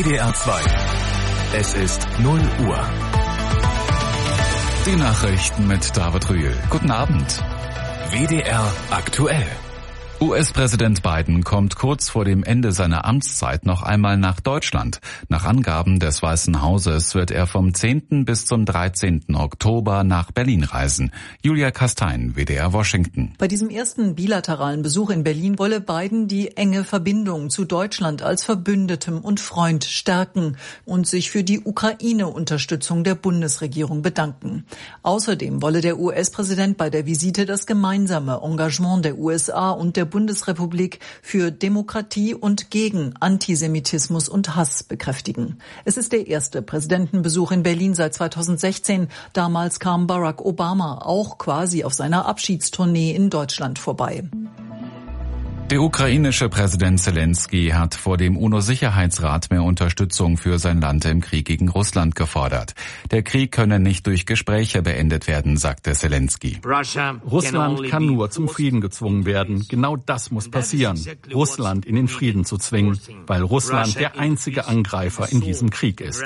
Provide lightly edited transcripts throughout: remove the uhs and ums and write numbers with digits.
WDR 2. Es ist 0 Uhr. Die Nachrichten mit David Rühl. Guten Abend. WDR aktuell. US-Präsident Biden kommt kurz vor dem Ende seiner Amtszeit noch einmal nach Deutschland. Nach Angaben des Weißen Hauses wird er vom 10. bis zum 13. Oktober nach Berlin reisen. Julia Kastein, WDR Washington. Bei diesem ersten bilateralen Besuch in Berlin wolle Biden die enge Verbindung zu Deutschland als Verbündetem und Freund stärken und sich für die Ukraine-Unterstützung der Bundesregierung bedanken. Außerdem wolle der US-Präsident bei der Visite das gemeinsame Engagement der USA und der Bundesrepublik für Demokratie und gegen Antisemitismus und Hass bekräftigen. Es ist der erste Präsidentenbesuch in Berlin seit 2016. Damals kam Barack Obama auch quasi auf seiner Abschiedstournee in Deutschland vorbei. Der ukrainische Präsident Zelensky hat vor dem UNO-Sicherheitsrat mehr Unterstützung für sein Land im Krieg gegen Russland gefordert. Der Krieg könne nicht durch Gespräche beendet werden, sagte Zelensky. Russland kann nur zum Frieden gezwungen werden. Genau das muss passieren, Russland in den Frieden zu zwingen, weil Russland der einzige Angreifer in diesem Krieg ist.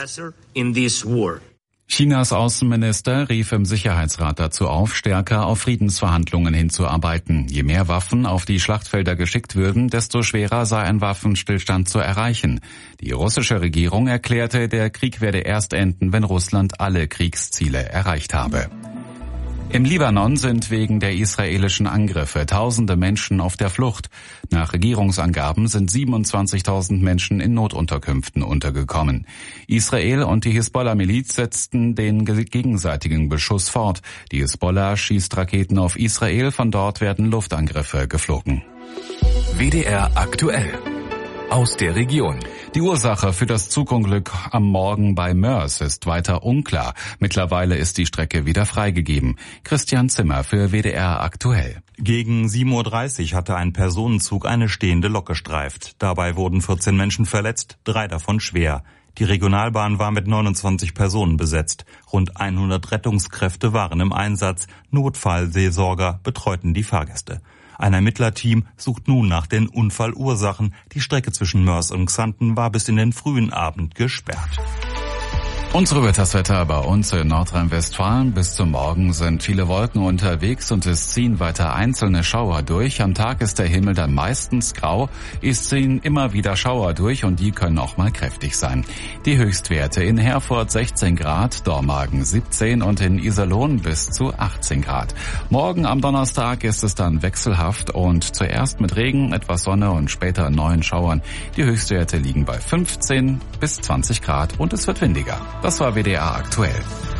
Chinas Außenminister rief im Sicherheitsrat dazu auf, stärker auf Friedensverhandlungen hinzuarbeiten. Je mehr Waffen auf die Schlachtfelder geschickt würden, desto schwerer sei ein Waffenstillstand zu erreichen. Die russische Regierung erklärte, der Krieg werde erst enden, wenn Russland alle Kriegsziele erreicht habe. Im Libanon sind wegen der israelischen Angriffe tausende Menschen auf der Flucht. Nach Regierungsangaben sind 27.000 Menschen in Notunterkünften untergekommen. Israel und die Hisbollah-Miliz setzten den gegenseitigen Beschuss fort. Die Hisbollah schießt Raketen auf Israel, von dort werden Luftangriffe geflogen. WDR aktuell. Aus der Region. Die Ursache für das Zugunglück am Morgen bei Moers ist weiter unklar. Mittlerweile ist die Strecke wieder freigegeben. Christian Zimmer für WDR aktuell. Gegen 7.30 Uhr hatte ein Personenzug eine stehende Lok gestreift. Dabei wurden 14 Menschen verletzt, 3 davon schwer. Die Regionalbahn war mit 29 Personen besetzt. Rund 100 Rettungskräfte waren im Einsatz. Notfallseelsorger betreuten die Fahrgäste. Ein Ermittlerteam sucht nun nach den Unfallursachen. Die Strecke zwischen Moers und Xanten war bis in den frühen Abend gesperrt. Unsere Wetterwetter bei uns in Nordrhein-Westfalen. Bis zum Morgen sind viele Wolken unterwegs und es ziehen weiter einzelne Schauer durch. Am Tag ist der Himmel dann meistens grau. Es ziehen immer wieder Schauer durch und die können auch mal kräftig sein. Die Höchstwerte in Herford 16 Grad, Dormagen 17 und in Iserlohn bis zu 18 Grad. Morgen am Donnerstag ist es dann wechselhaft und zuerst mit Regen, etwas Sonne und später neuen Schauern. Die Höchstwerte liegen bei 15 bis 20 Grad und es wird windiger. Das war WDR aktuell.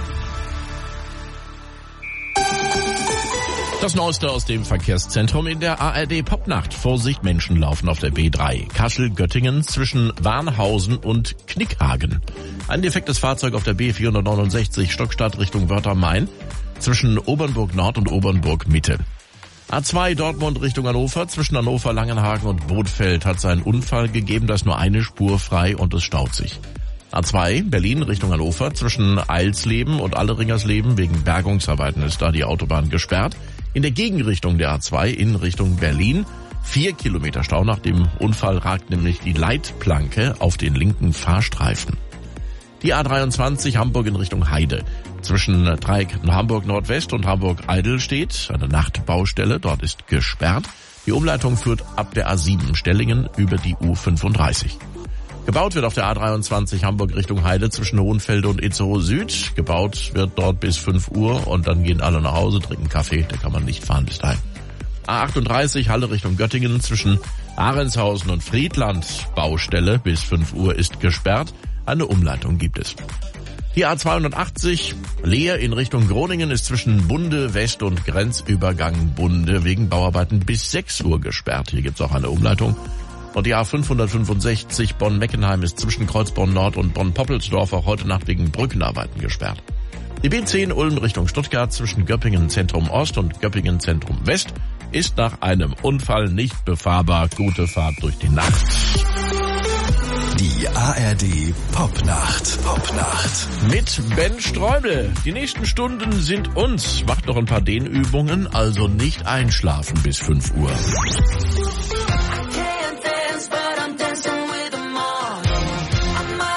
Das Neueste aus dem Verkehrszentrum in der ARD Popnacht. Vorsicht, Menschen laufen auf der B3. Kassel-Göttingen zwischen Warnhausen und Knickhagen. Ein defektes Fahrzeug auf der B469 Stockstadt Richtung Wörther-Main zwischen Obernburg Nord und Obernburg Mitte. A2 Dortmund Richtung Hannover zwischen Hannover, Langenhagen und Bothfeld hat es einen Unfall gegeben, da ist nur eine Spur frei und es staut sich. A2 Berlin Richtung Hannover zwischen Eilsleben und Alleringersleben wegen Bergungsarbeiten ist da die Autobahn gesperrt. In der Gegenrichtung der A2 in Richtung Berlin 4 Kilometer Stau. Nach dem Unfall ragt nämlich die Leitplanke auf den linken Fahrstreifen. Die A23 Hamburg in Richtung Heide. Zwischen Dreieck Hamburg Nordwest und Hamburg Eidelstedt eine Nachtbaustelle. Dort ist gesperrt. Die Umleitung führt ab der A7 Stellingen über die U35. Gebaut wird auf der A23 Hamburg Richtung Heide zwischen Hohenfelde und Itzehoe Süd. Gebaut wird dort bis 5 Uhr und dann gehen alle nach Hause, trinken Kaffee. Da kann man nicht fahren bis dahin. A38 Halle Richtung Göttingen zwischen Ahrendshausen und Friedland. Baustelle bis 5 Uhr ist gesperrt. Eine Umleitung gibt es. Die A280 Leer in Richtung Groningen ist zwischen Bunde West und Grenzübergang Bunde wegen Bauarbeiten bis 6 Uhr gesperrt. Hier gibt es auch eine Umleitung. Und die A565 Bonn-Meckenheim ist zwischen Kreuzborn-Nord und Bonn-Poppelsdorf auch heute Nacht wegen Brückenarbeiten gesperrt. Die B10 Ulm Richtung Stuttgart zwischen Göppingen Zentrum Ost und Göppingen Zentrum West ist nach einem Unfall nicht befahrbar. Gute Fahrt durch die Nacht. Die ARD Popnacht. Mit Ben Streubel. Die nächsten Stunden sind uns. Macht noch ein paar Dehnübungen, also nicht einschlafen bis 5 Uhr. But I'm dancing with them all.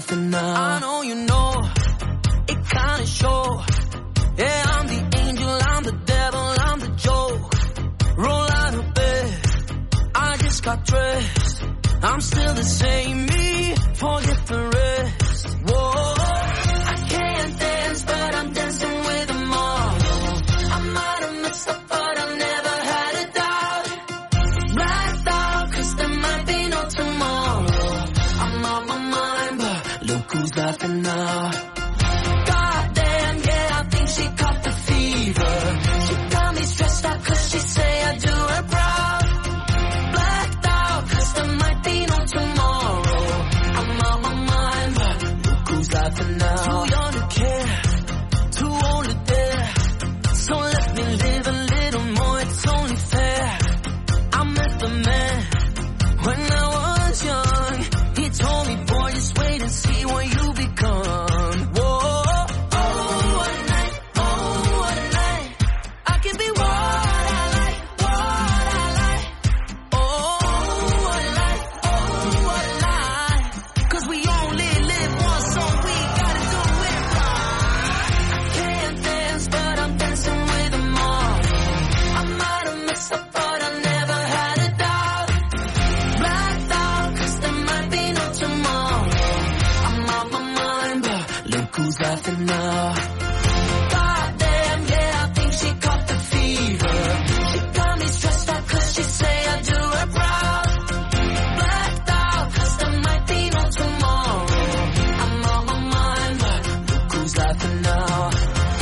laughing now. I know you know, it kinda show. Yeah, I'm the angel, I'm the devil, I'm the joke. Roll out of bed, I just got dressed. I'm still the same me, forget the rest. Whoa, I can't dance, but I'm dancing with them all. I might have messed up, but I never had a doubt. Blacked out, 'cause there might be no tomorrow. I'm on my mind, but look who's laughing now. Goddamn, yeah, I think she caught the fever. She got me stressed out 'cause she say I do her proud. Blacked out, 'cause there might be no tomorrow. I'm on my mind, but look who's laughing now. Too young to care, too old to dare. So let me live a little more, it's only fair. I met the man when I was young. He told me, boy, just wait and see what you become. Whoa, oh, what a night, oh, what a night. I can be what I like, what I like. Oh, what a night, oh, what a night. 'Cause we only live once, so we gotta do it right. I can't dance, but I'm dancing with them all. I might have messed up, but I never had a doubt. Blacked out, 'cause there might be no tomorrow. I'm on my mind, but look who's laughing now. Goddamn, yeah, I think she caught the fever. She got me stressed out 'cause she say I do her proud. Blacked out, 'cause there might be no tomorrow. I'm on my mind, but look who's laughing now.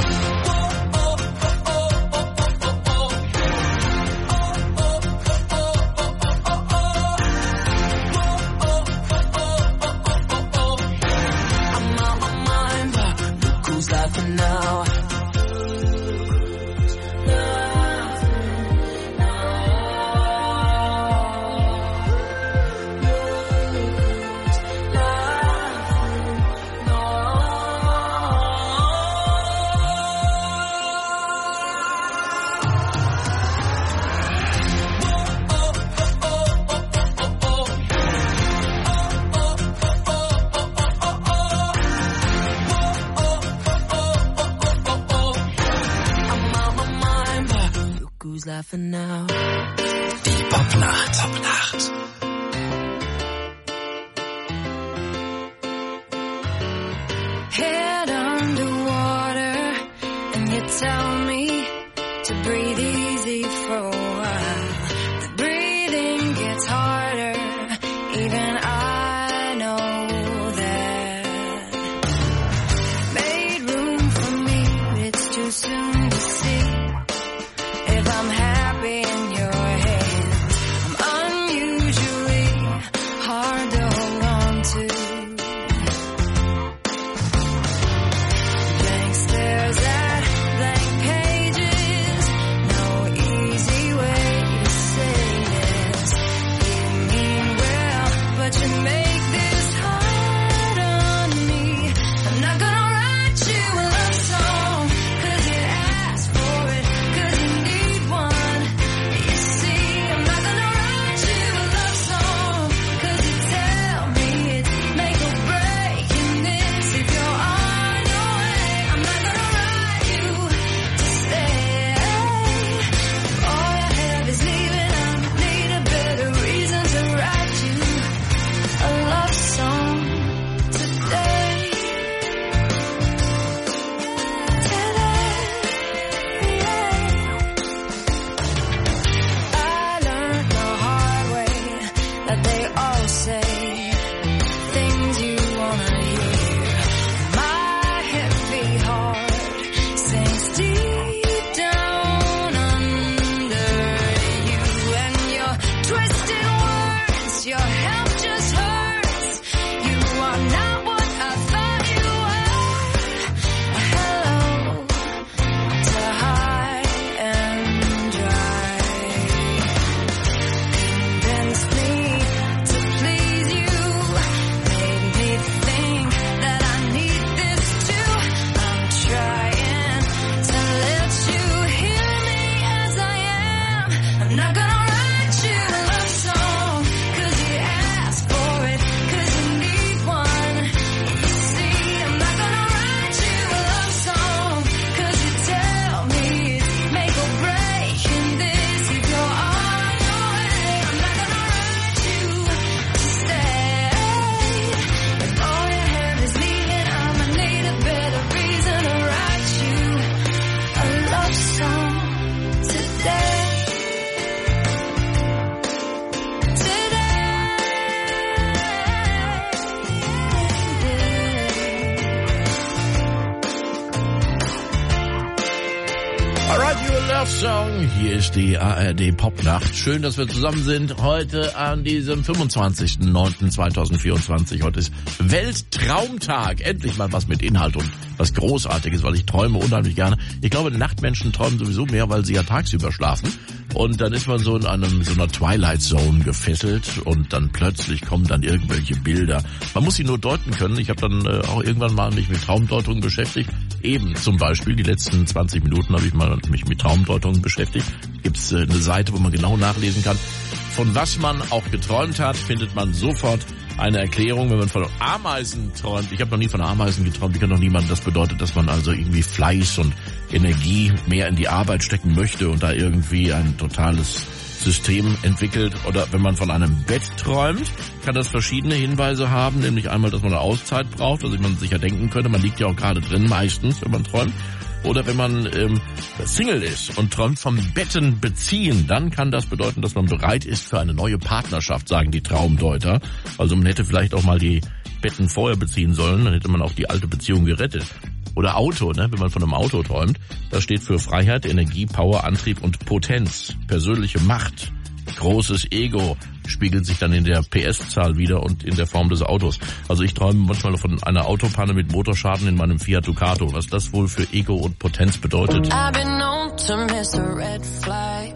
I'm on my mind, but look who's laughing now. I'm on my mind, but look who's laughing now. Die Popnacht. Popnacht. Head underwater, and you tell me to breathe easy for a while. The breathing gets harder, even I know that. Made room for me, it's too soon to see if I'm happy in your hands. I'm unusually hard to hold on to. Blank stares at blank pages. No easy way to say this. You mean well, but you make this hard on me. I'm not gonna write you a love song, 'cause you asked for Alright, your love song. Hier ist die ARD Popnacht. Schön, dass wir zusammen sind heute an diesem 25.09.2024. Heute ist Welttraumtag. Endlich mal was mit Inhalt und was Großartiges, weil ich träume unheimlich gerne. Ich glaube, Nachtmenschen träumen sowieso mehr, weil sie ja tagsüber schlafen. Und dann ist man so in so einer Twilight Zone gefesselt und dann plötzlich kommen dann irgendwelche Bilder. Man muss sie nur deuten können. Ich habe dann auch irgendwann mal mich mit Traumdeutungen beschäftigt. Eben zum Beispiel, die letzten 20 Minuten habe ich mich mit Traumdeutungen beschäftigt. Gibt's eine Seite, wo man genau nachlesen kann, von was man auch geträumt hat, findet man sofort eine Erklärung, wenn man von Ameisen träumt. Ich habe noch nie von Ameisen geträumt, ich kenne noch niemanden. Das bedeutet, dass man also irgendwie Fleiß und Energie mehr in die Arbeit stecken möchte und da irgendwie ein totales System entwickelt. Oder wenn man von einem Bett träumt, kann das verschiedene Hinweise haben, nämlich einmal, dass man eine Auszeit braucht, also man sich ja denken könnte, man liegt ja auch gerade drin meistens, wenn man träumt. Oder wenn man Single ist und träumt vom Betten beziehen, dann kann das bedeuten, dass man bereit ist für eine neue Partnerschaft, sagen die Traumdeuter. Also man hätte vielleicht auch mal die Betten vorher beziehen sollen, dann hätte man auch die alte Beziehung gerettet. Oder Auto, ne? Wenn man von einem Auto träumt, das steht für Freiheit, Energie, Power, Antrieb und Potenz, persönliche Macht, großes Ego, spiegelt sich dann in der PS-Zahl wieder und in der Form des Autos. Also ich träume manchmal von einer Autopanne mit Motorschaden in meinem Fiat Ducato, was das wohl für Ego und Potenz bedeutet. I've been known to miss a red flag.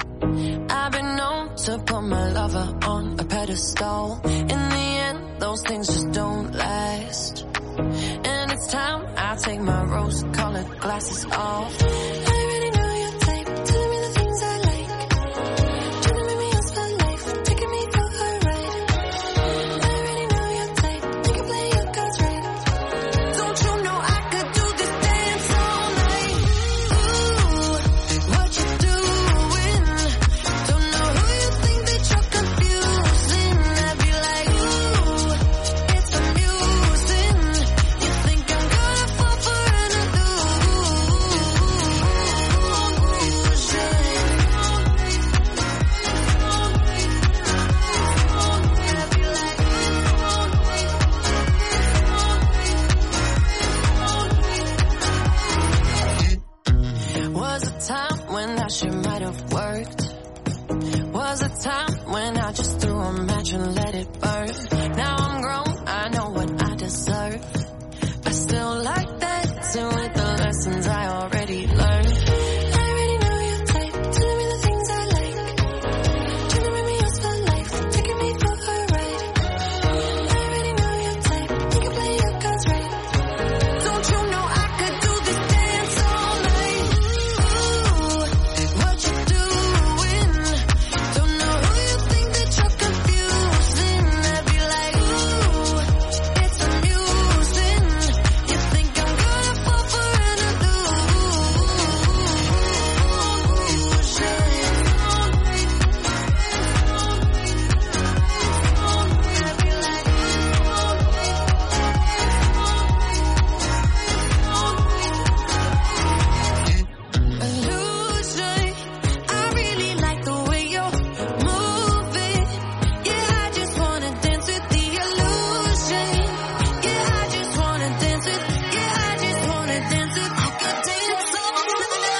I've been known to put my lover on a pedestal. In the end, those things just don't last. And it's time I take my rose-colored glasses off. I already know your type. Tell me the things I like. Trying to make me ask for life. Taking me for a ride. I already know your type. You can play your cards right. Don't you know I could do this dance all night? Ooh, what you doing? Don't know who you think that you're confusing. I'd be like, ooh, it's amusing. You think I'm gonna fall for an Was a time when that shit might have worked. Was a time when I just threw a match and let it burn. Now I'm grown, I know what I deserve. I still like dancing with the lessons I already learned. I already know your type. Tell me the things I like. Trying to make me ask for life. Taking me for a ride. I already know your type. You can play your cards right. Don't you know I could do this dance all night? Ooh, what you doing? Don't know who you think that you're confusing. I'd be like, ooh, it's amusing. You think I'm gonna fall for an illusion. I really like the way you're moving. Yeah, I just wanna dance with the illusion. Yeah, I just wanna dance with. Yeah, I just wanna dance with. I could dance all night.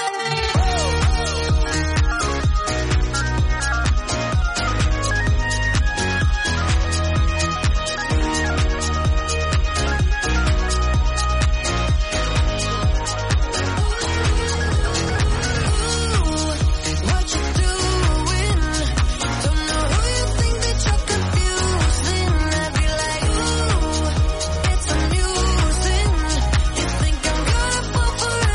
What you doing? Don't know who you think that you're confusing. I'd be like, ooh, it's amusing. You think I'm gonna fall for an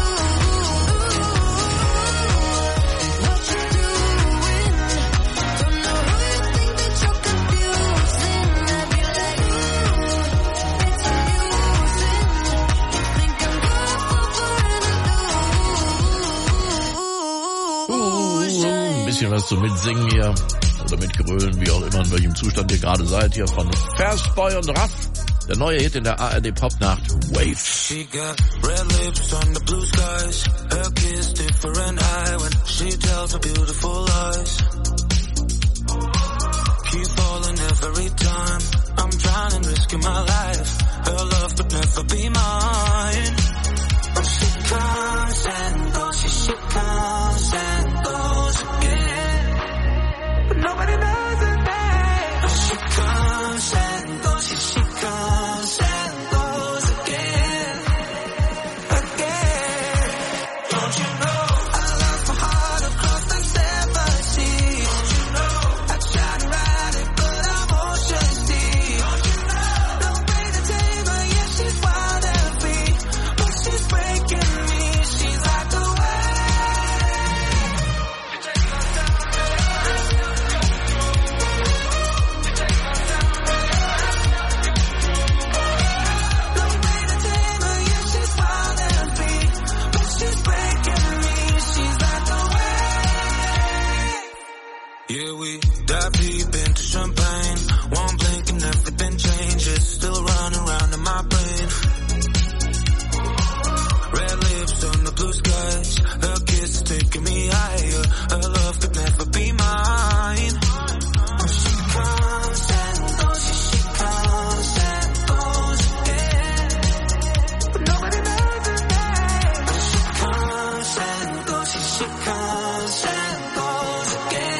What you doing? Don't know who you think that you're confusing. I'd be like, ooh, it's amusing. You think I'm gonna fall for Ein bisschen was zum Mitsingen hier oder mitgrölen, wie auch immer, in welchem Zustand ihr gerade seid, hier von Versboy und Raff. Der neue Hit in der ARD Popnacht, Waves. She got red lips on the blue skies. Her kiss different high when she tells her beautiful lies. Keep falling every time. I'm trying and risking my life. Her love could never be mine. But she comes and goes, she Yeah, we dive deep into champagne. One blink and everything changes. Still running around in my brain. Red lips on the blue skies. Her kiss is taking me higher. Her love could never be mine. Oh, she comes and goes. She comes and goes again. But nobody knows her name. Oh, she comes and goes. She comes and goes again.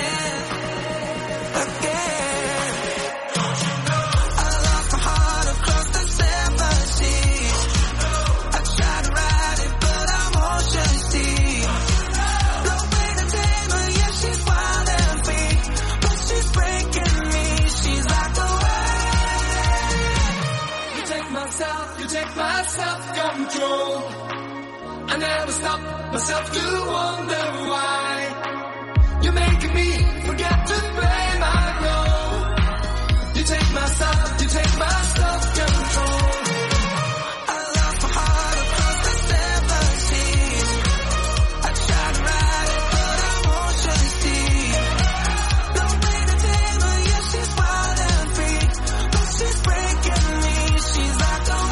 Self-control. I never stop myself to wonder why. You're making me forget to play my role. You take my stuff, you take my self-control. I love my heart across the seven seas. I try to ride it, but I'm ocean deep. Don't wait a day, but yeah, she's wild and free. But she's breaking me, she's like a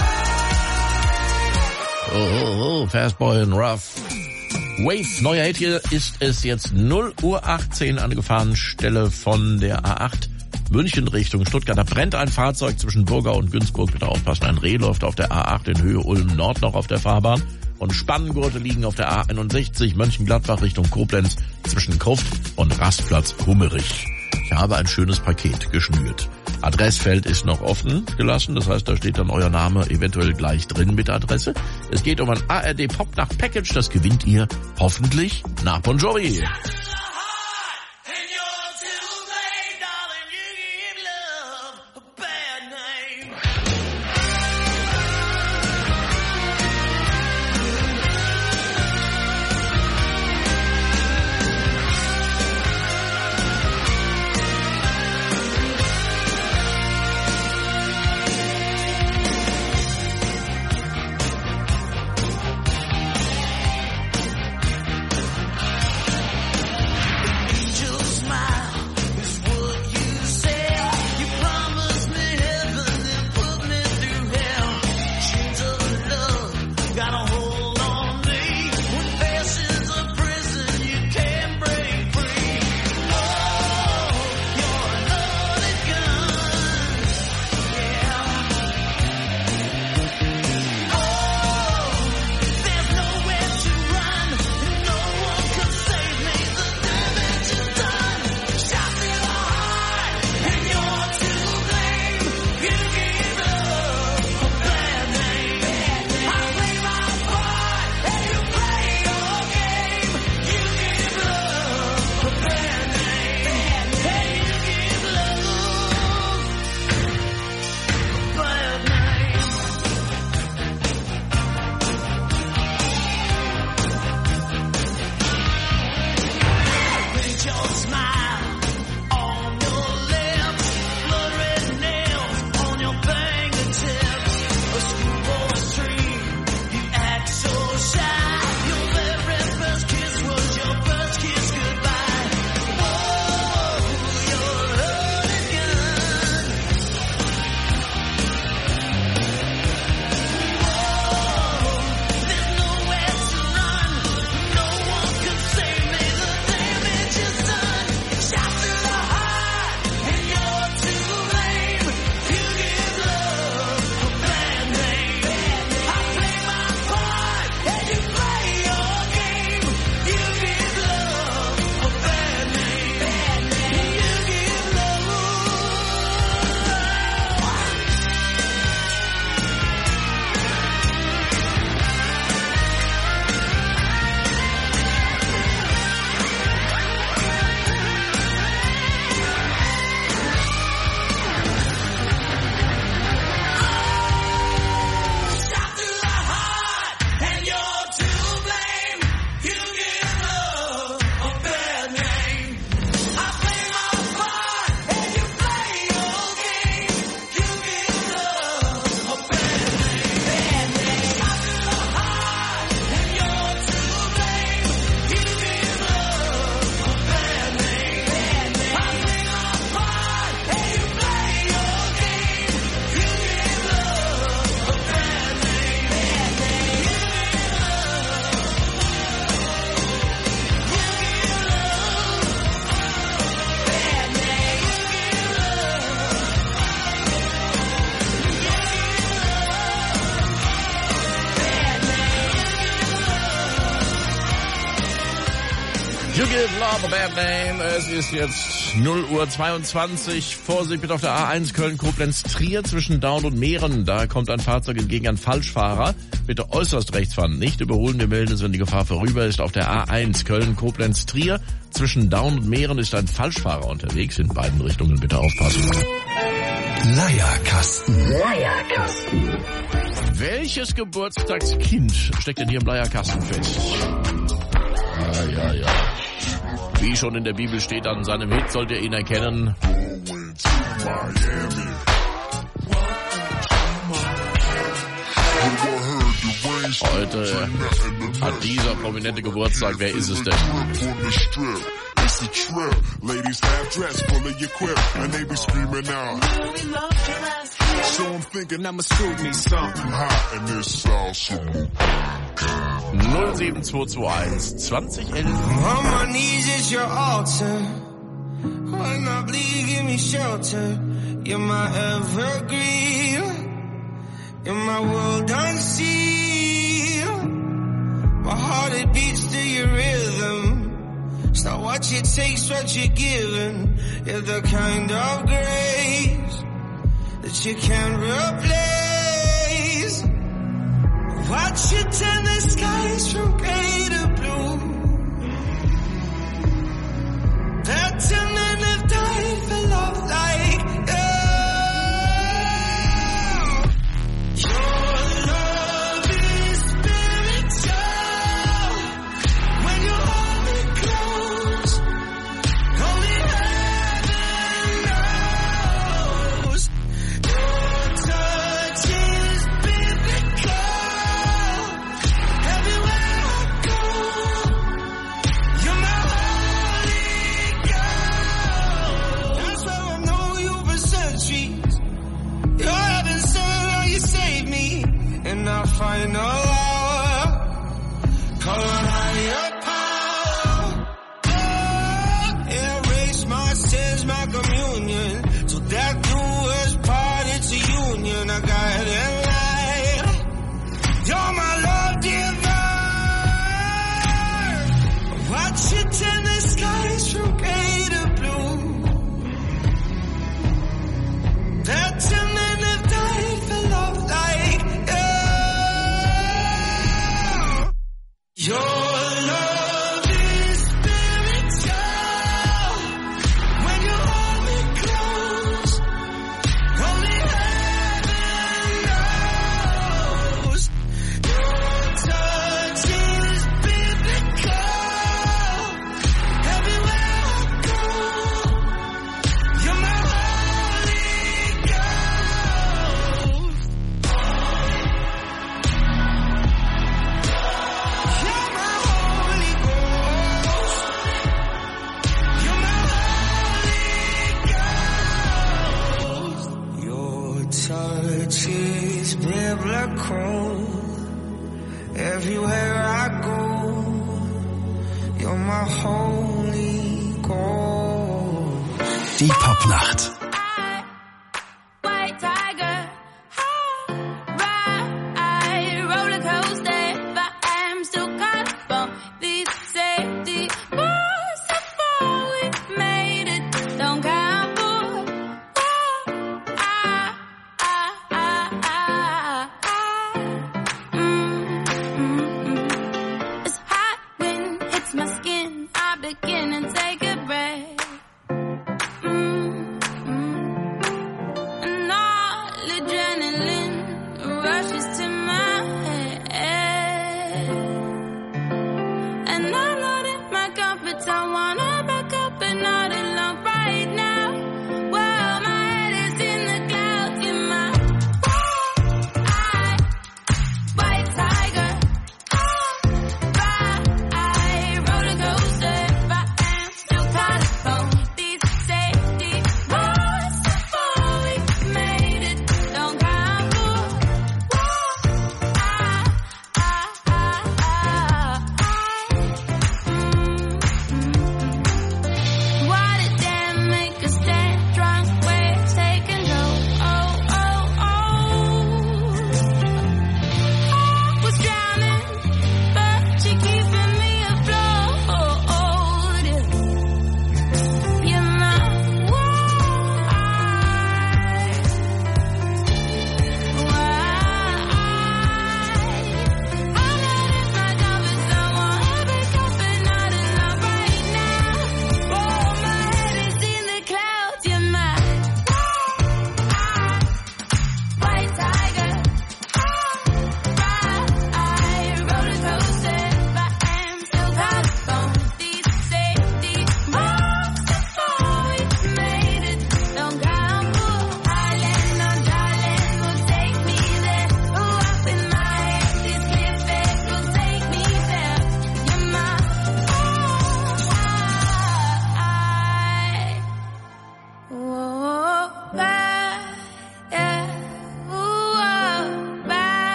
Fastboy and Rough. Wave, neuer Hit hier ist es jetzt 0:18 Uhr an der Gefahrenstelle von der A8 München Richtung Stuttgart. Da brennt ein Fahrzeug zwischen Burgau und Günzburg. Bitte aufpassen, ein Reh läuft auf der A8 in Höhe Ulm-Nord noch auf der Fahrbahn. Und Spanngurte liegen auf der A61 Mönchengladbach Richtung Koblenz zwischen Kruft und Rastplatz Hummerich. Ich habe ein schönes Paket geschnürt. Adressfeld ist noch offen gelassen, das heißt, da steht dann euer Name eventuell gleich drin mit Adresse. Es geht um ein ARD Popnacht Package, das gewinnt ihr hoffentlich nach Bon Jovi. You give love a bad name. Es ist jetzt 0:22 Uhr. Vorsicht bitte auf der A1 Köln-Koblenz-Trier zwischen Daun und Meeren. Da kommt ein Fahrzeug entgegen einen Falschfahrer. Bitte äußerst rechts fahren. Nicht überholen. Wir melden es, wenn die Gefahr vorüber ist. Auf der A1 Köln-Koblenz-Trier zwischen Daun und Meeren ist ein Falschfahrer unterwegs. In beiden Richtungen bitte aufpassen. Leierkasten. Welches Geburtstagskind steckt denn hier im Leierkasten fest? Ja. Wie schon in der Bibel steht, an seinem Hit sollt ihr ihn erkennen. Heute hat dieser prominente Geburtstag. Wer ist es denn? Ladies half dressed, full of your quip, and they be screaming out. So I'm thinking I'ma scoop me something hot in this sauce. 07221 2011. On my knees at your altar. When I bleed, give me shelter. You're my evergreen. You're my world unseen. My heart it beats to your rhythm. It's not what you take's what you're given. You're the kind of grace that you can't replace. Watch you turn the skies from gray to blue. Better men have died for love like you. Your love is spiritual. When you hold me close, only heaven knows. Your touch is biblical. Everywhere I go, you're my holy God. That's why I've known you for centuries. You're heaven sent, oh, you saved me. In our final hour, call on higher power. Oh, erase my sins, my communion. So that do us part, it's a union. I got it right. You're my love divine. Watch you turn the skies from gray to blue. Better men have died for love like you. Your love is spiritual. When you hold me close, only heaven knows. Your touch is biblical. Everywhere I go, you're my holy ghost. You're my holy ghost. You're my holy ghost. Your touch is biblical. Everywhere I go, you're my holy ghost. Die Popnacht. White tiger, ride roller coaster, but I'm still caught for these safety bars. So far we made it, don't count for. It's hot when it hits my skin. I begin and take a breath.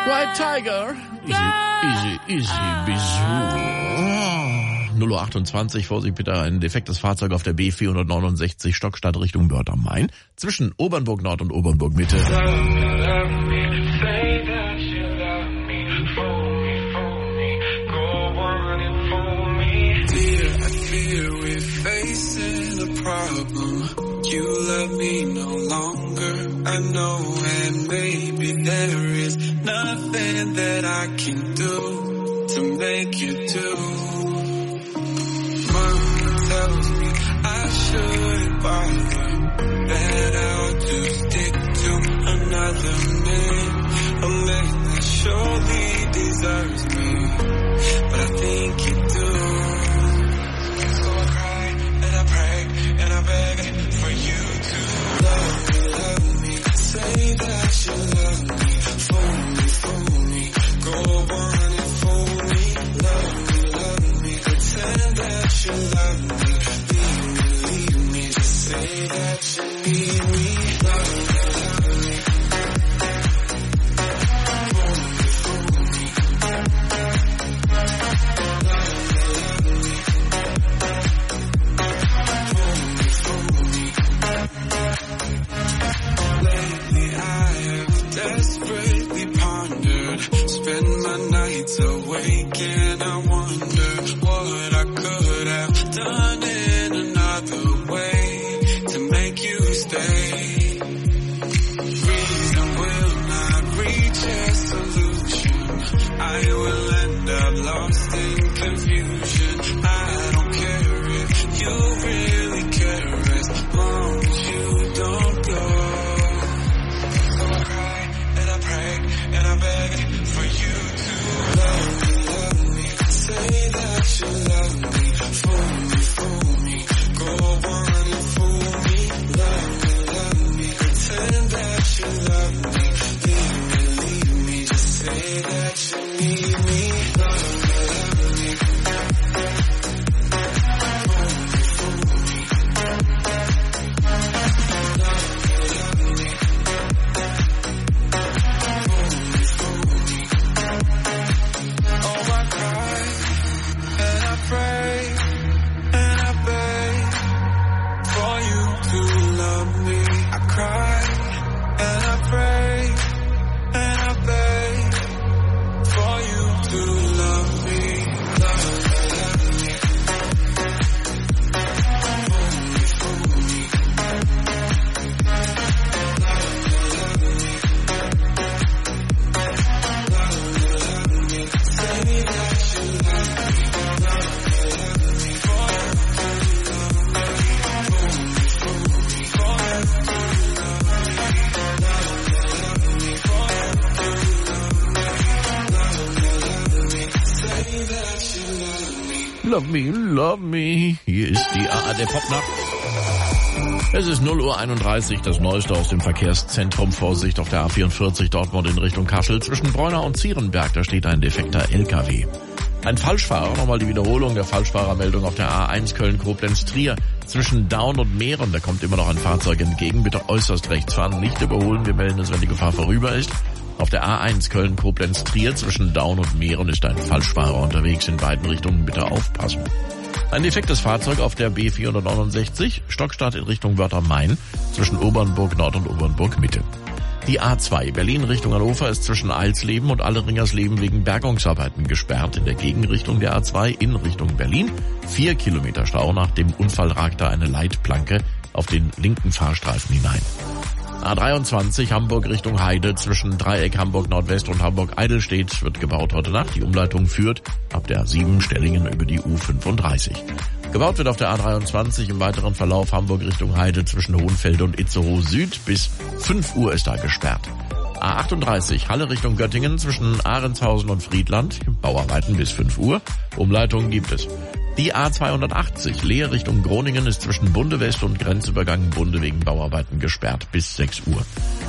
White Tiger. Easy, Bisou. 0:28 Uhr, Vorsicht bitte, ein defektes Fahrzeug auf der B469 Stockstadt Richtung Börth am Main. Zwischen Obernburg Nord und Obernburg Mitte. You love me no longer, I know, and maybe there is nothing that I can do to make you do. Mama tells me I shouldn't bother, that I'll just stick to another man, a man that surely deserves me, but I think you do. So I cry and I pray and I beg for you to love me, say that you love me, fool me, go on and fool me, love me, pretend that you love me, leave me, just say that you need me, love me, desperately pondered, spend my nights awake and I wonder what I could have done in another way to make you stay. Reason will not reach a solution, I will end up lost in confusion. I don't care if you really care as long as you don't go. And I beg for you to love me, say that you love me, fool me, go on and fool me, love me, pretend that you love me, leave me, just say that you need me, love me. Love me. Hier ist die ARD Popnacht. Es ist 0:31 Uhr, das Neueste aus dem Verkehrszentrum. Vorsicht auf der A44 Dortmund in Richtung Kassel. Zwischen Bräunau und Zierenberg, da steht ein defekter LKW. Ein Falschfahrer, nochmal die Wiederholung der Falschfahrermeldung auf der A1 Köln-Koblenz-Trier. Zwischen Daun und Mähren, da kommt immer noch ein Fahrzeug entgegen. Bitte äußerst rechts fahren, nicht überholen. Wir melden es, wenn die Gefahr vorüber ist. Auf der A1 Köln-Koblenz-Trier zwischen Daun und Mähren ist ein Falschfahrer unterwegs. In beiden Richtungen bitte aufpassen. Ein defektes Fahrzeug auf der B469, Stockstadt in Richtung Börth am Main, zwischen Obernburg Nord und Obernburg Mitte. Die A2 Berlin Richtung Hannover ist zwischen Eilsleben und Alleringersleben wegen Bergungsarbeiten gesperrt. In der Gegenrichtung der A2 in Richtung Berlin 4 Kilometer Stau. Nach dem Unfall ragte eine Leitplanke auf den linken Fahrstreifen hinein. A23 Hamburg Richtung Heide zwischen Dreieck Hamburg Nordwest und Hamburg Eidelstedt wird gebaut heute Nacht. Die Umleitung führt ab der A7 Stellingen über die U35. Gebaut wird auf der A23 im weiteren Verlauf Hamburg Richtung Heide zwischen Hohenfelde und Itzehoe Süd. Bis 5 Uhr ist da gesperrt. A38 Halle Richtung Göttingen zwischen Ahrentshausen und Friedland. Bauarbeiten bis 5 Uhr. Umleitungen gibt es. Die A280 Leer Richtung Groningen ist zwischen Bunde West und Grenzübergang Bunde wegen Bauarbeiten gesperrt bis 6 Uhr.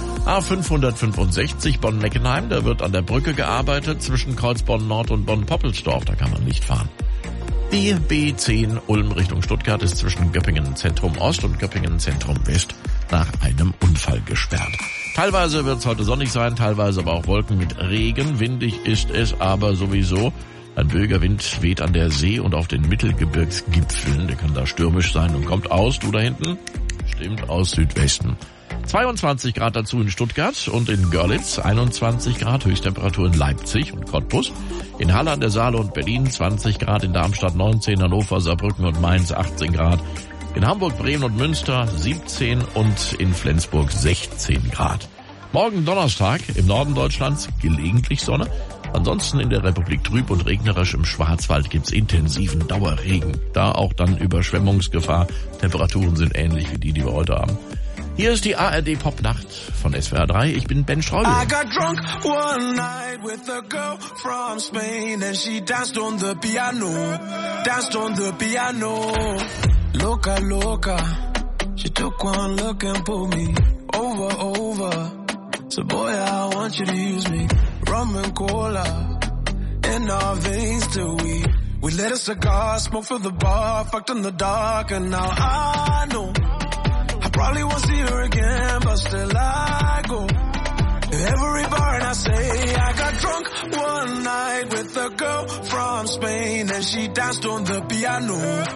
A565 Bonn-Meckenheim, da wird an der Brücke gearbeitet zwischen Kreuzbonn Nord und Bonn-Poppelsdorf, da kann man nicht fahren. Die B10 Ulm Richtung Stuttgart ist zwischen Göppingen Zentrum Ost und Göppingen Zentrum West nach einem Unfall gesperrt. Teilweise wird es heute sonnig sein, teilweise aber auch Wolken mit Regen. Windig ist es aber sowieso. Ein böiger Wind weht an der See und auf den Mittelgebirgsgipfeln. Der kann da stürmisch sein und kommt aus, du da hinten? Stimmt, aus Südwesten. 22 Grad dazu in Stuttgart und in Görlitz, 21 Grad, Höchsttemperatur in Leipzig und Cottbus. In Halle an der Saale und Berlin 20 Grad, in Darmstadt 19, Hannover, Saarbrücken und Mainz 18 Grad. In Hamburg, Bremen und Münster 17 und in Flensburg 16 Grad. Morgen Donnerstag im Norden Deutschlands gelegentlich Sonne. Ansonsten in der Republik trüb und regnerisch. Im Schwarzwald gibt's intensiven Dauerregen. Da auch dann Überschwemmungsgefahr. Temperaturen sind ähnlich wie die wir heute haben. Hier ist die ARD Popnacht von SWR 3. Ich bin Ben Straube. I got drunk one night with a girl from Spain and she danced on the piano. Danced on the piano. Loca, loca. She took one look and pulled me over. So boy, I want you to use me. Rum and cola in our veins till we lit a cigar, smoke for the bar, fucked in the dark, and now I know I probably won't see her again, but still I go to every bar and I say I got drunk one night with a girl from Spain and she danced on the piano,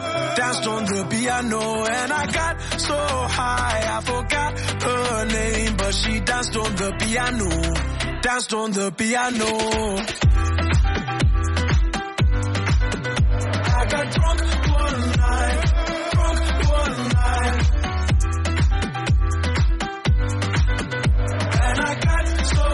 and I got so high I forgot her name, but she danced on the piano. Danced on the piano. I got drunk one night. And I got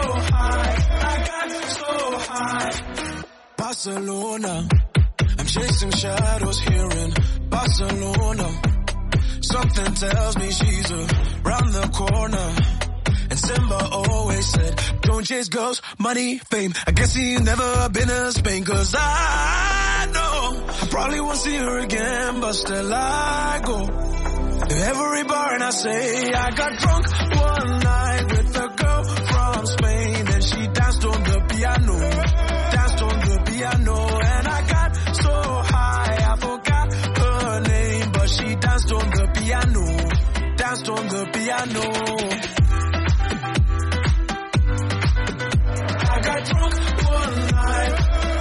so high. Barcelona. I'm chasing shadows here in Barcelona. Something tells me she's around the corner. And Simba always said, don't chase girls, money, fame. I guess he's never been to Spain, cause I know I probably won't see her again, but still I go to every bar and I say I got drunk one night with a girl from Spain and she danced on the piano, and I got so high I forgot her name, but she danced on the piano. I got drunk one night.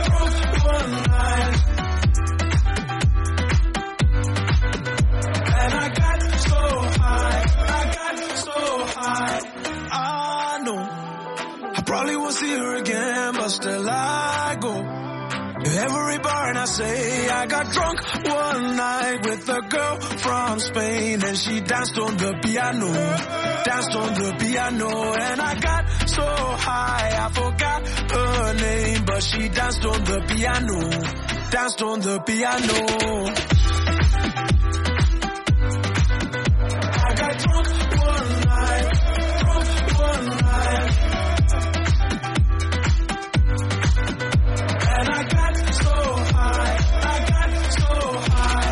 And I got so high. I know I probably won't see her again, but still I go to every bar and I say I got drunk one night with a girl from Spain and she danced on the piano, and I got so high I forgot her name, but she danced on the piano. I got drunk one night. And I got so high. I got so high.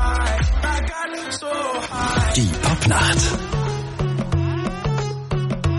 Die Popnacht.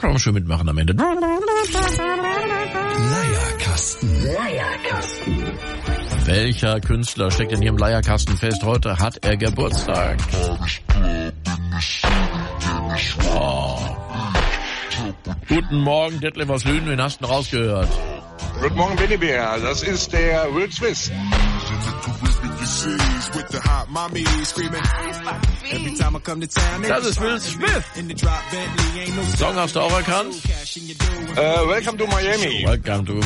auch mal schön mitmachen am Ende. Leierkasten. Welcher Künstler steckt in ihrem Leierkasten fest? Heute hat er Geburtstag. Oh. Guten Morgen, Detlef aus Lünen. Wen hast du denn rausgehört? Guten Morgen, Benny Bär. Das ist der Will Smith. Das ist Will Smith. Song hast du auch erkannt? Welcome to Miami. Welcome to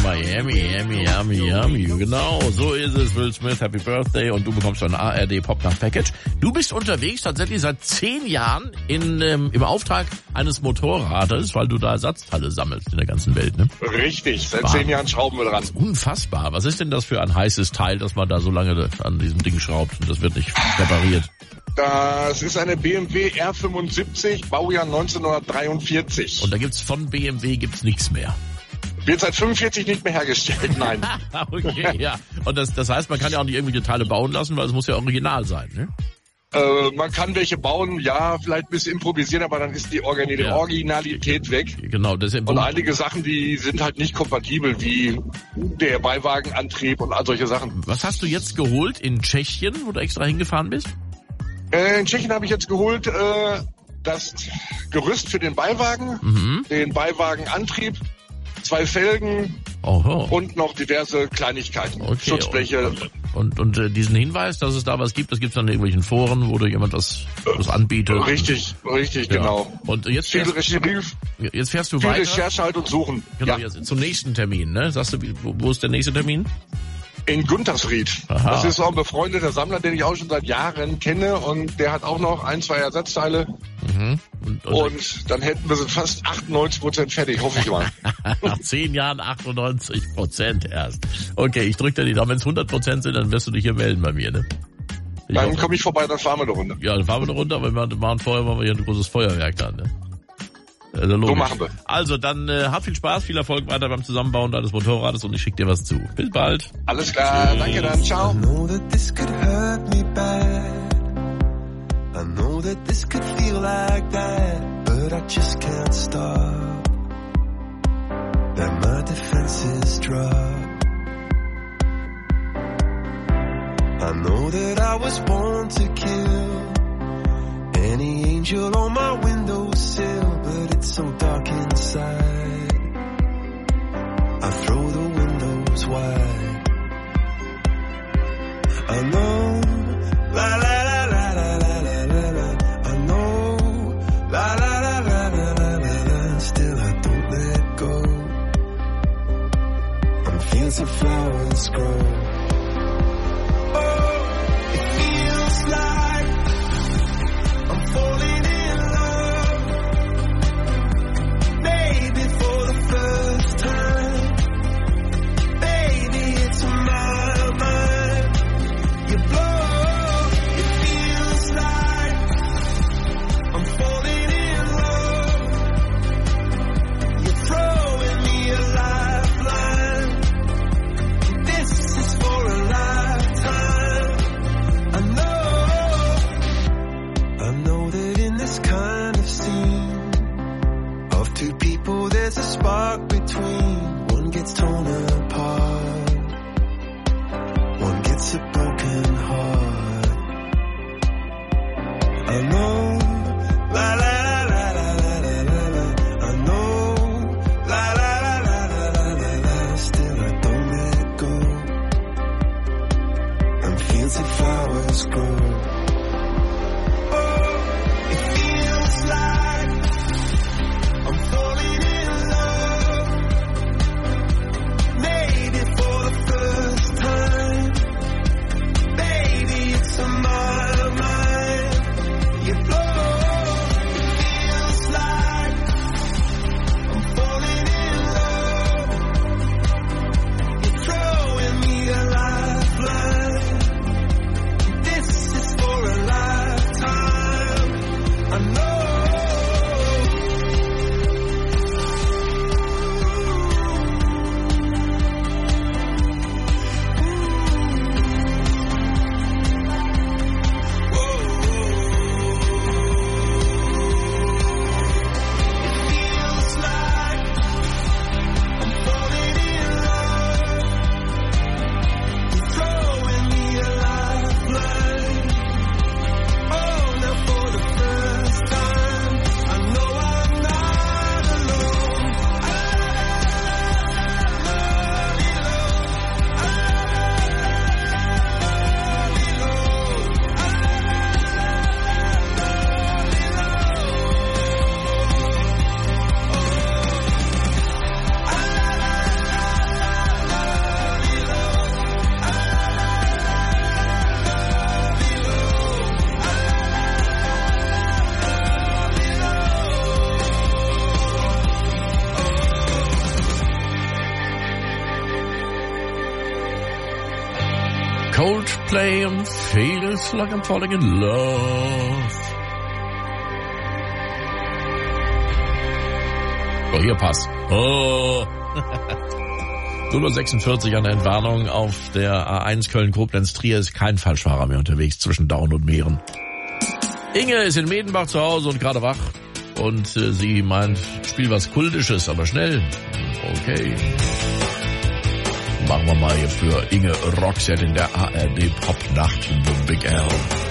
Miami. Genau, so ist es. Will Smith, Happy Birthday. Und du bekommst ein ARD Popnacht Package. Du bist unterwegs tatsächlich seit 10 Jahren im Auftrag eines Motorrades, weil du da Ersatzteile sammelst in der ganzen Welt, ne? Richtig, seit 10 Jahren schrauben wir dran. Unfassbar. Was ist denn das für ein heißes Teil, dass man da so lange an diesem Ding schraubt und das wird nicht repariert? Das ist eine BMW R75, Baujahr 1943. Und da gibt's von BMW nichts mehr. Wird seit 45 nicht mehr hergestellt, nein. Okay, ja. Und das heißt, man kann ja auch nicht irgendwelche Teile bauen lassen, weil es muss ja original sein, ne? Man kann welche bauen, ja, vielleicht ein bisschen improvisieren, aber dann ist die Originalität weg. Genau. Und einige Sachen, die sind halt nicht kompatibel, wie der Beiwagenantrieb und all solche Sachen. Was hast du jetzt geholt in Tschechien, wo du extra hingefahren bist? In Tschechien habe ich jetzt geholt das Gerüst für den Beiwagen, den Beiwagenantrieb, 2 Felgen und noch diverse Kleinigkeiten, Schutzbleche. Und diesen Hinweis, dass es da was gibt, das gibt's dann in irgendwelchen Foren, wo jemand was anbietet. Richtig, genau. Und jetzt fährst du viel weiter. Recherche halt und suchen. Genau, jetzt zum nächsten Termin, ne? Sagst du, wo ist der nächste Termin? In Guntersried. Aha. Das ist auch ein befreundeter Sammler, den ich auch schon seit Jahren kenne, und der hat auch noch 1, 2 Ersatzteile. Und dann hätten wir sie fast 98% fertig, hoffe ich mal. Nach 10 Jahren 98% erst. Okay, ich drücke dir die Daumen. Wenn es 100% sind, dann wirst du dich hier melden bei mir, ne? Dann komme ich vorbei, dann fahren wir eine Runde. Ja, dann fahren wir eine Runde, aber wir machen hier ein großes Feuerwerk dann, ne? Also so machen wir. Also dann habt viel Spaß, viel Erfolg weiter beim Zusammenbauen deines Motorrades und ich schicke dir was zu. Bis bald. Alles klar, danke dann, ciao. I know that this could hurt me bad. I know that this could feel like that, but I just can't stop. That my defenses drop. I know that I was born to kill any angel on my windowsill, but it's so dark inside. I throw the windows wide. I know, la la la la la la la la la. I know, la la la la la la la la. Still I don't let go. And fields of flowers grow. Oh, it feels like I'm falling in love, maybe for the first time. Baby, it's my mind. You blow, it feels like I'm falling in love. You're throwing me a lifeline. This is for a lifetime. I know that in this kind of scene of 2 people there's a spark between. One gets torn apart, one gets a broken heart. I know, la la la la la la la la. I know, la la la la la la la la. Still I don't let go, and fields of flowers grow. Like Coldplay und Feels Like I'm Falling in Love. Oh, hier passt. Oh. 0:46 an der Entwarnung auf der A1 Köln-Koblenz-Trier ist kein Falschfahrer mehr unterwegs zwischen Daun und Mähren. Inge ist in Medenbach zu Hause und gerade wach. Und sie meint, spiel was Kultisches, aber schnell. Okay. Machen wir mal hier für Inge Roxette in der ARD Popnacht in The Big L.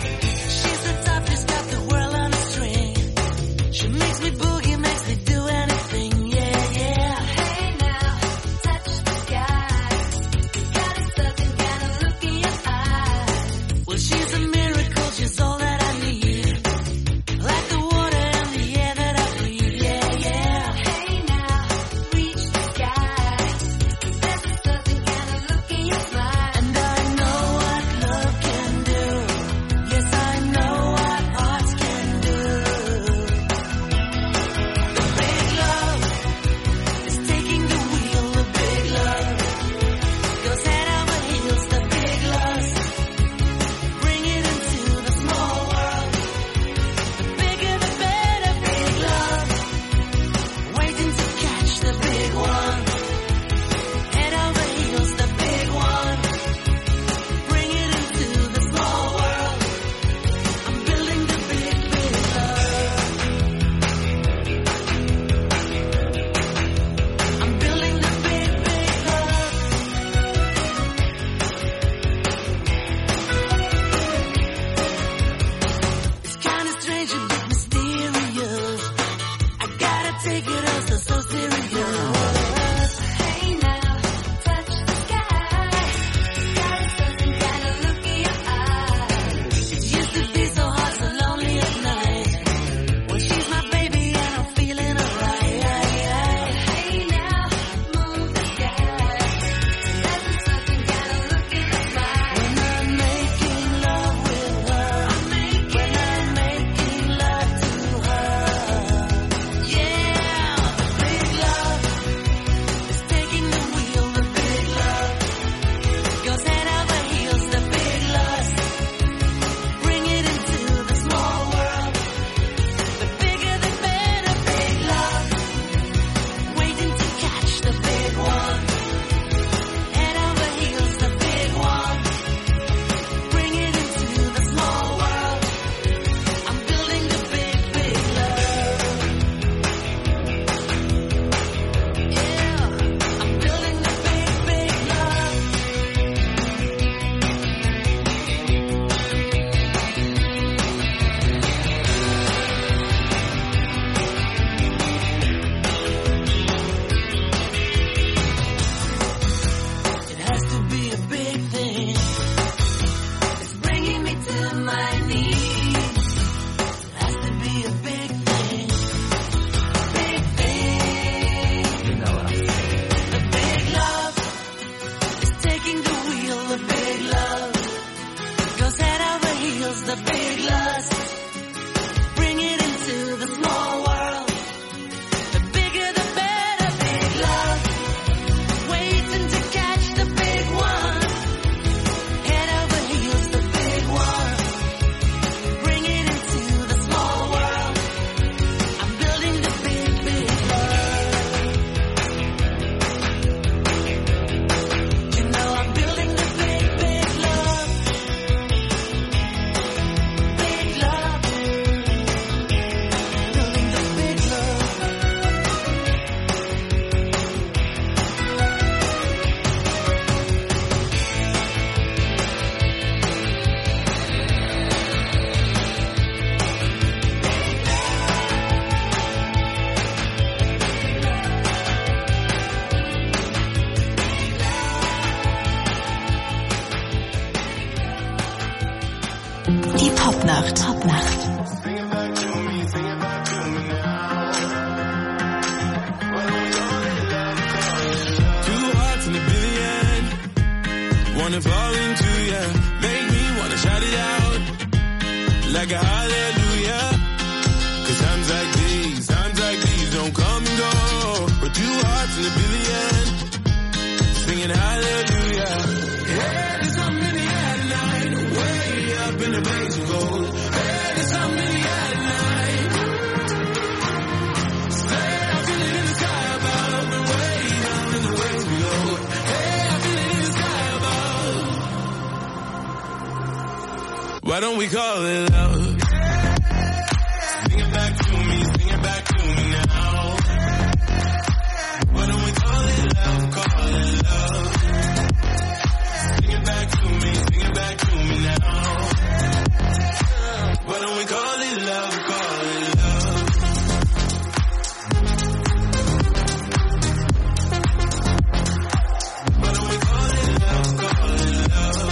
Die Popnacht. Wanna fall into ya, make me wanna shout it out like a hallelujah. 'Cause times like these don't come and go. But 2 hearts in a billion, singing hallelujah. Yeah, there's something in the air tonight. Why don't we call it love? Sing it back to me, sing it back to me now. Why don't we call it love, call it love? Sing it back to me, sing it back to me now. Why don't we call it love, call it love? Why don't we call it love, call it love?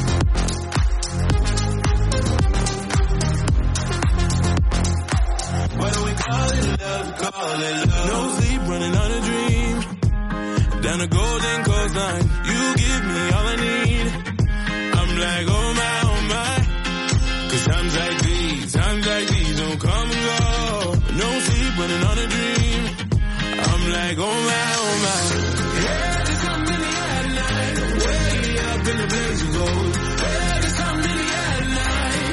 Why don't we call it love, call it love? No sleep, running on a dream. Down the golden coastline, you give me all I need. I'm like, oh my, 'cause times like these don't come and go. No sleep, running on a dream. I'm like, oh my. Yeah, there's something at night, way up in the blaze of gold. Yeah, there's something at night.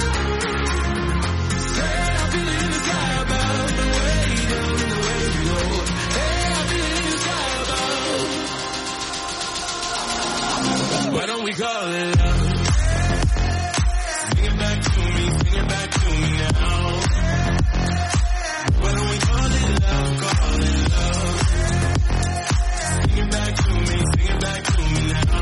Say, I feel it in the sky above, and way down in the waves of gold. Hey, I feel it in the sky above. Why don't we call it love? Sing it back to me, sing it back to me now. Why don't we call it love, call it love? Sing it back to me, sing it back to me now.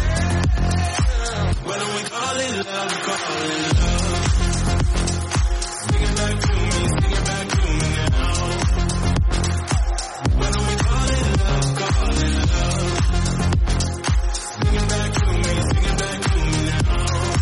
Why don't we call it love, call it love? Sing it back to me, sing it back to me now. Why don't we call it love, call it love? Sing it back to me, sing it back to me now.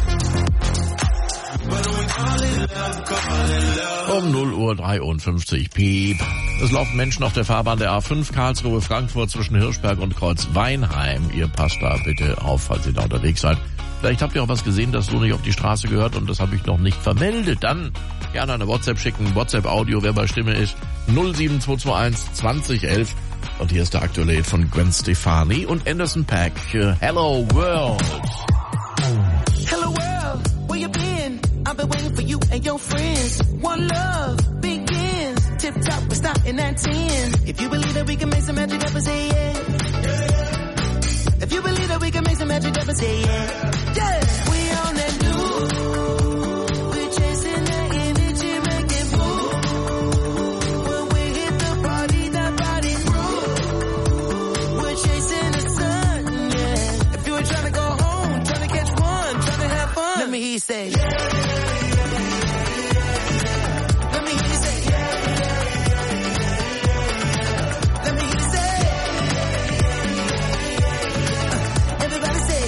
Why don't we call it love, call it love? Um 0:53 Piep. Es laufen Menschen auf der Fahrbahn der A5 Karlsruhe-Frankfurt zwischen Hirschberg und Kreuz-Weinheim. Ihr passt da bitte auf, falls ihr da unterwegs seid. Vielleicht habt ihr auch was gesehen, das so nicht auf die Straße gehört und das habe ich noch nicht vermeldet. Dann gerne eine WhatsApp schicken. WhatsApp-Audio, wer bei Stimme ist, 07221 2011. Und hier ist der aktuelle Hit von Gwen Stefani und Anderson .Paak. Hello World. Hello world, where you been? I've been waiting for you and your friends. One love begins. Tip top, we're starting at 10. If you believe that we can make some magic up and say yeah. If you believe that we can make some magic up and say yeah. Yeah, we on that new. We're chasing that energy, make it move. When we hit the body's rude. We're chasing the sun, yeah. If you were trying to go home, trying to catch one, trying to have fun, let me hear you say yeah. Let me hear you say yeah. Let me hear you say everybody say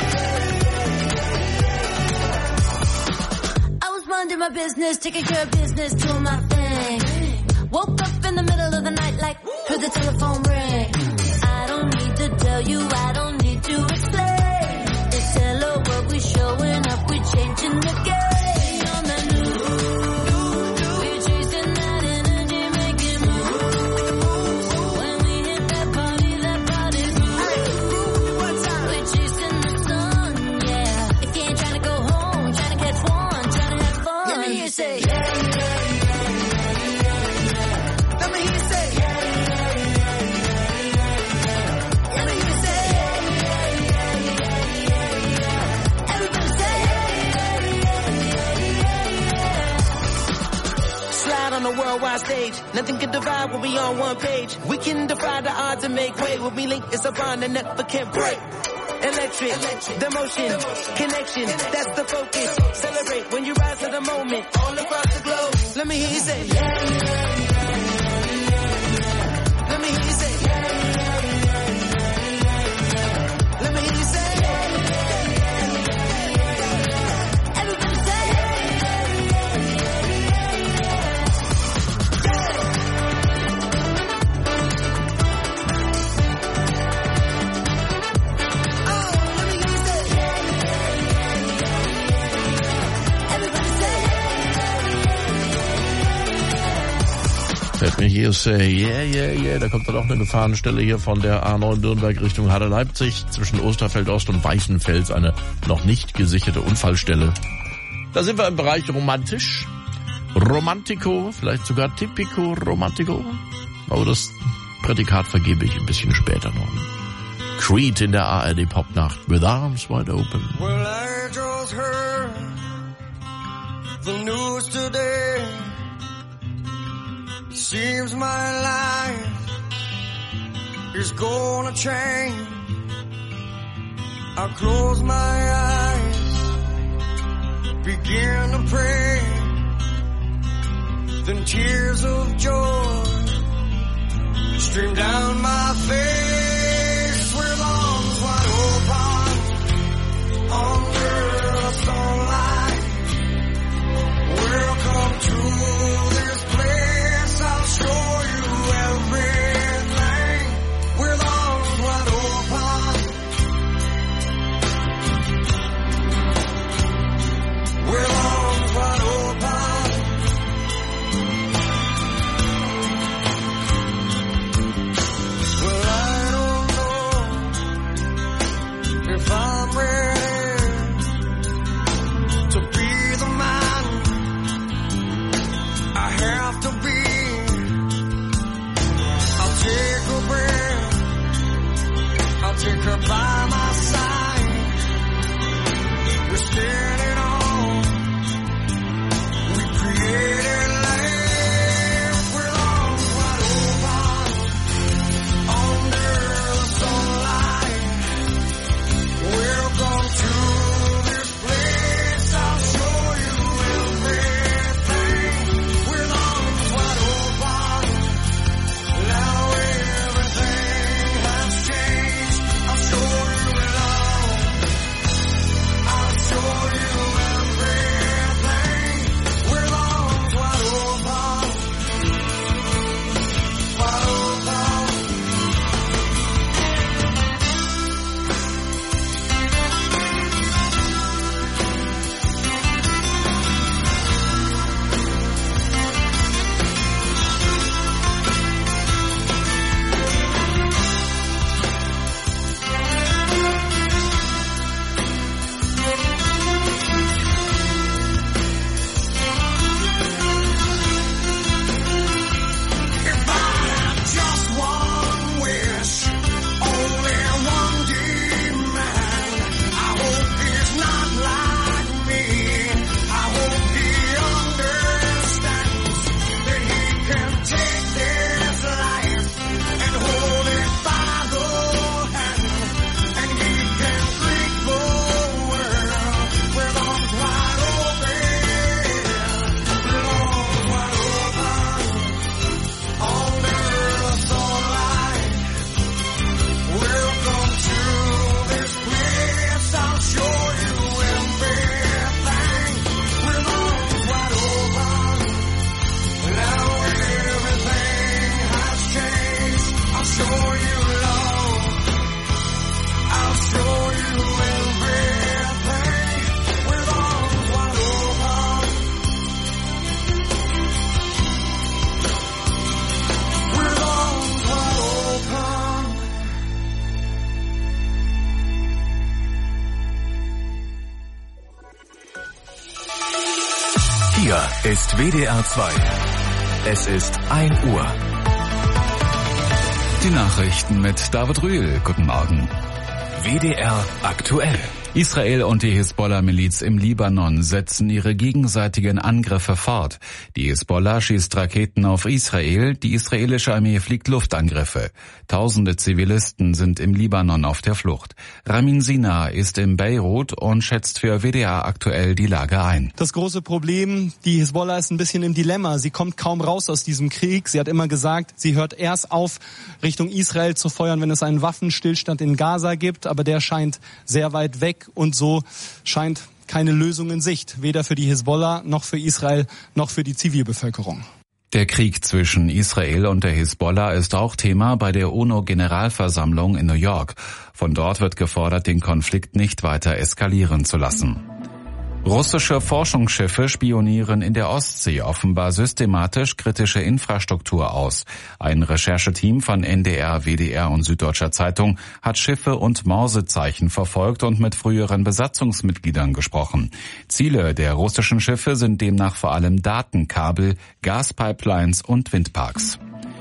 I was minding my business, taking care of business, doing my thing. Woke up in the middle of the night like, heard the telephone ring. I don't need to tell you, I don't need to explain. It's hello world, we showing up, we changing the game. On the new, we're chasing that energy, make it move. When we hit that body's rude. We're chasing the sun, yeah. If you ain't trying to go home, trying to catch one, trying to have fun, let me hear you say yeah. Let me hear you say yeah. Let me hear you say everybody say slide on the worldwide stage. Nothing can divide when we on one page. We can defy the odds and make way. When we link, it's a bond that never can break. Electric, the motion, connection, that's the focus. Celebrate when you rise to the moment, all across the globe. Let me hear you say yeah. Let me hear you say yeah. Let me hear you say Everybody say Let me hear you say, yeah. Da kommt dann auch eine Gefahrenstelle hier von der A9 Nürnberg Richtung Halle-Leipzig. Zwischen Osterfeld Ost und Weißenfels eine noch nicht gesicherte Unfallstelle. Da sind wir im Bereich romantisch. Romantico, vielleicht sogar Typico Romantico. Aber das Prädikat vergebe ich ein bisschen später noch. Creed in der ARD Popnacht. With Arms Wide Open. Well, I just heard The news today seems my life is gonna change. I close my eyes, begin to pray, then tears of joy stream down my face. With arms wide open under the sunlight, welcome to this place. I'll show you everything. With arms wide open, with arms wide open. Well, I don't know if I'm ready to be the man I have to be. I'll take a breath, I'll take her by my side. We're standing on, we created life with arms wide open under the sunlight. Welcome to this place, I'll show you everything. With arms wide open, now everything has changed. I'll show you love, I'll show you everything. With arms wide open, wide open. If I had just one wish, only one demand, I hope he's not like me. I hope he understands that he can take this life and hold it by the hand, and he can freak the world with arms wide open, with arms wide open under the sunlight. Welcome to this place, I'll show you everything. With arms wide open, now everything has changed. I'll show you love, I'll show you everything. With arms wide open, with arms wide open. Hier ist WDR 2. Es ist 1 Uhr. Die Nachrichten mit David Rühl. Guten Morgen. WDR aktuell. Israel und die Hisbollah-Miliz im Libanon setzen ihre gegenseitigen Angriffe fort. Die Hisbollah schießt Raketen auf Israel, die israelische Armee fliegt Luftangriffe. Tausende Zivilisten sind im Libanon auf der Flucht. Ramin Sina ist in Beirut und schätzt für WDR aktuell die Lage ein. Das große Problem, die Hisbollah ist ein bisschen im Dilemma. Sie kommt kaum raus aus diesem Krieg. Sie hat immer gesagt, sie hört erst auf, Richtung Israel zu feuern, wenn es einen Waffenstillstand in Gaza gibt. Aber der scheint sehr weit weg und so scheint keine Lösung in Sicht. Weder für die Hisbollah, noch für Israel, noch für die Zivilbevölkerung. Der Krieg zwischen Israel und der Hisbollah ist auch Thema bei der UNO-Generalversammlung in New York. Von dort wird gefordert, den Konflikt nicht weiter eskalieren zu lassen. Russische Forschungsschiffe spionieren in der Ostsee offenbar systematisch kritische Infrastruktur aus. Ein Rechercheteam von NDR, WDR und Süddeutscher Zeitung hat Schiffe und Morsezeichen verfolgt und mit früheren Besatzungsmitgliedern gesprochen. Ziele der russischen Schiffe sind demnach vor allem Datenkabel, Gaspipelines und Windparks.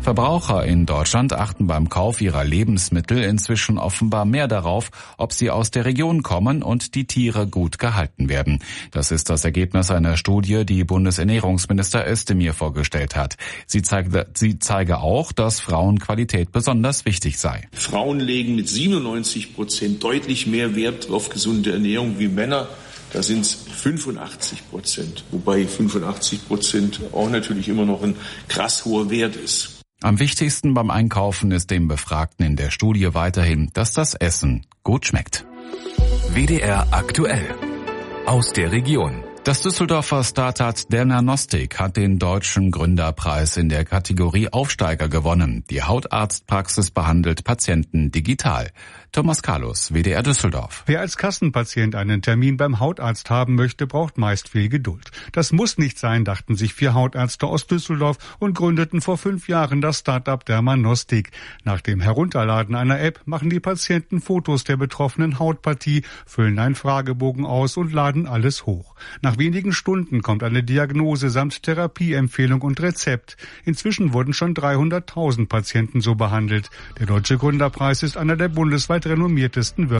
Verbraucher in Deutschland achten beim Kauf ihrer Lebensmittel inzwischen offenbar mehr darauf, ob sie aus der Region kommen und die Tiere gut gehalten werden. Das ist das Ergebnis einer Studie, die Bundesernährungsminister Özdemir vorgestellt hat. Sie zeige auch, dass Frauenqualität besonders wichtig sei. Frauen legen mit 97% deutlich mehr Wert auf gesunde Ernährung wie Männer. Da sind es 85%, wobei 85% auch natürlich immer noch ein krass hoher Wert ist. Am wichtigsten beim Einkaufen ist dem Befragten in der Studie weiterhin, dass das Essen gut schmeckt. WDR aktuell. Aus der Region. Das Düsseldorfer Startup Dernanostik hat den Deutschen Gründerpreis in der Kategorie Aufsteiger gewonnen. Die Hautarztpraxis behandelt Patienten digital. Thomas Carlos, WDR Düsseldorf. Wer als Kassenpatient einen Termin beim Hautarzt haben möchte, braucht meist viel Geduld. Das muss nicht sein, dachten sich 4 Hautärzte aus Düsseldorf und gründeten vor 5 Jahren das Startup Dermanostik. Nach dem Herunterladen einer App machen die Patienten Fotos der betroffenen Hautpartie, füllen einen Fragebogen aus und laden alles hoch. Nach wenigen Stunden kommt eine Diagnose samt Therapieempfehlung und Rezept. Inzwischen wurden schon 300.000 Patienten so behandelt. Der Deutsche Gründerpreis ist einer der bundesweit renommiertesten